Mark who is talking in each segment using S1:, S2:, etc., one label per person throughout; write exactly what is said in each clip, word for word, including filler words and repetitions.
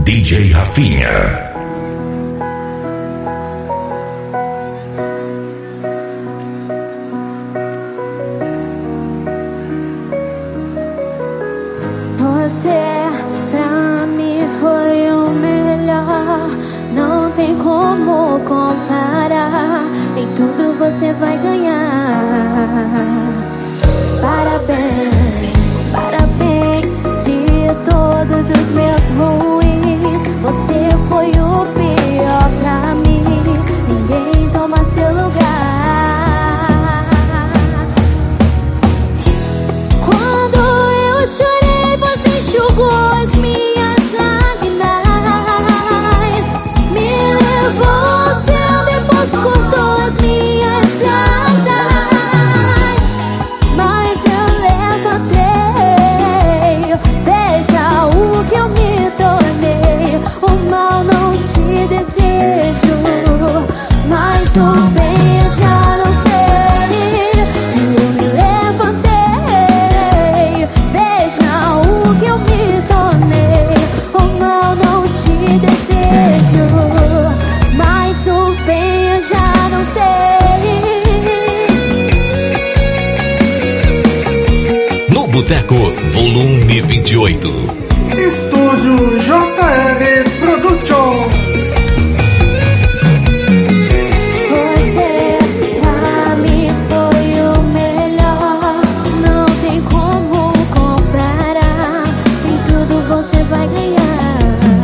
S1: D J Rafinha.
S2: Você pra mim foi o melhor, não tem como comparar. Em tudo você vai ganhar. Parabéns, parabéns. De todos os meus ruins, você foi o pior pra mim. Ninguém toma seu lugar. Quando eu chorei, você enxugou as minhas lágrimas. Me levou ao céu, depois cortou as minhas asas. Mas eu levantei, veja o que eu me tornei. O mal não te desejo, mas o bem eu já não sei. Eu me levantei, veja o que eu me tornei. O mal não te desejo, mas o bem eu já não sei.
S1: No Boteco, volume vinte e oito.
S3: Estúdio J R Production.
S2: Você pra mim foi o melhor, não tem como comparar. Em tudo você vai ganhar.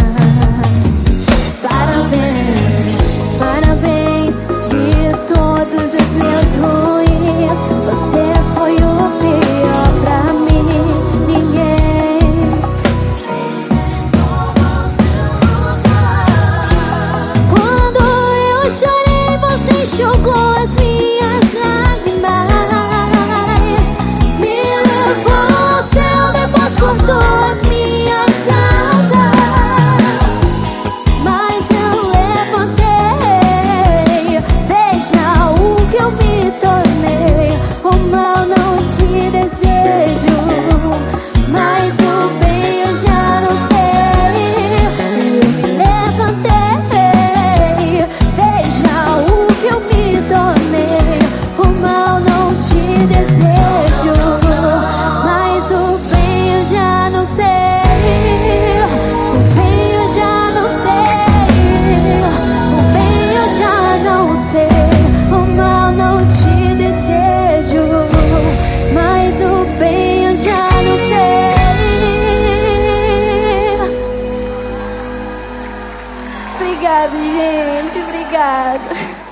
S2: Parabéns, parabéns. De todos os meus ruins, você foi o pior pra mim. Ninguém tomou seu lugar. Quando eu chorei, você enxugou as minhas lágrimas. Me levou ao céu, depois cortou as minhas asas. Mas eu levantei, veja o que eu me tornei. O mal não te desejo, mas o bem eu já não sei. Eu me levantei, veja o que eu me tornei. O mal não te desejo, mas o bem eu já não sei. O bem eu já não sei. O bem eu já não sei. O mal não te desejo, mas o bem eu já não sei. Obrigada, gente, obrigada.